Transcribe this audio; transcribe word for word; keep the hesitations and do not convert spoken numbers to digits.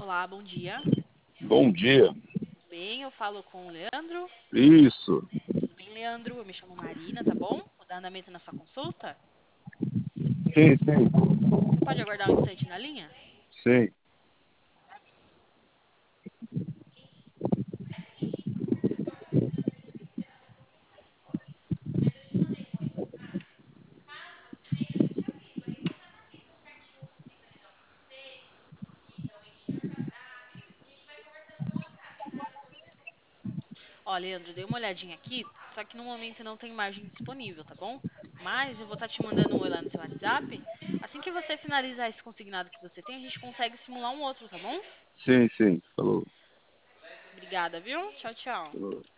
Olá, bom dia. Bom dia. Tudo bem? Eu falo com o Leandro. Isso. Tudo bem, Leandro? Eu me chamo Marina, tá bom? Vou dar andamento na sua consulta. Sim, sim. Você pode aguardar um instante na linha? Sim. Ó, Leandro, dei uma olhadinha aqui, só que no momento não tem margem disponível, tá bom? Mas eu vou estar te mandando um oi lá no seu WhatsApp. Assim que você finalizar esse consignado que você tem, a gente consegue simular um outro, tá bom? Sim, sim. Falou. Obrigada, viu? Tchau, tchau. Falou.